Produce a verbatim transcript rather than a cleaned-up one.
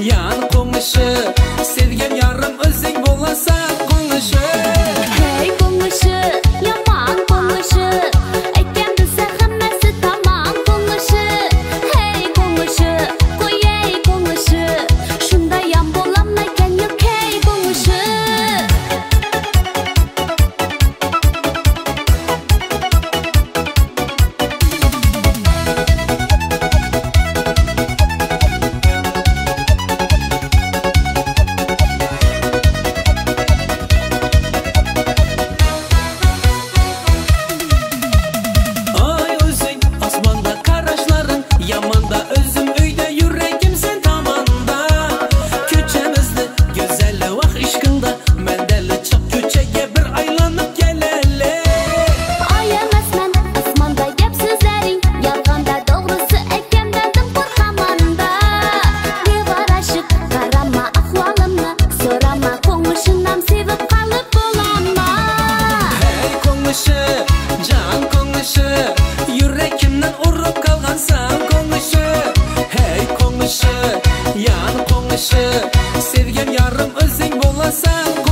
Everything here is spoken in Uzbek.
yan qo'ng'ishi, sevgan yarim o'zing bo'lasan qo'ng'ishi. Hey qo'ng'ishi, yomon qo'ng'ishi, aytgan desa hammasi tamom qo'ng'ishi. Hey qo'ng'ishi, qo'yay qo'ng'ishi, shunday ham bo'lamaykan yo'q hey qo'ng'ishi. Yamanda özüm uyda yüreğim sen tamanda. Köçemizde güzel vah işkında, mendeli çık köçeye bir aylanıp geleli. Ay emasman osmonda gap so'zlaring, yolg'onda to'g'risi aytgandadim qo'rqamanda. Devorashib qarama ahvolimni, so'rama qo'ng'ishinam sevib qolib bo'laman. Hey qo'ng'ishi, jon qo'ng'ishi, yurakimdan urib qolgansan qo'ng'ishi. Hey qo'ng'ishi, yan qo'ng'ishi, sevgan yarim o'zing bo'lasan.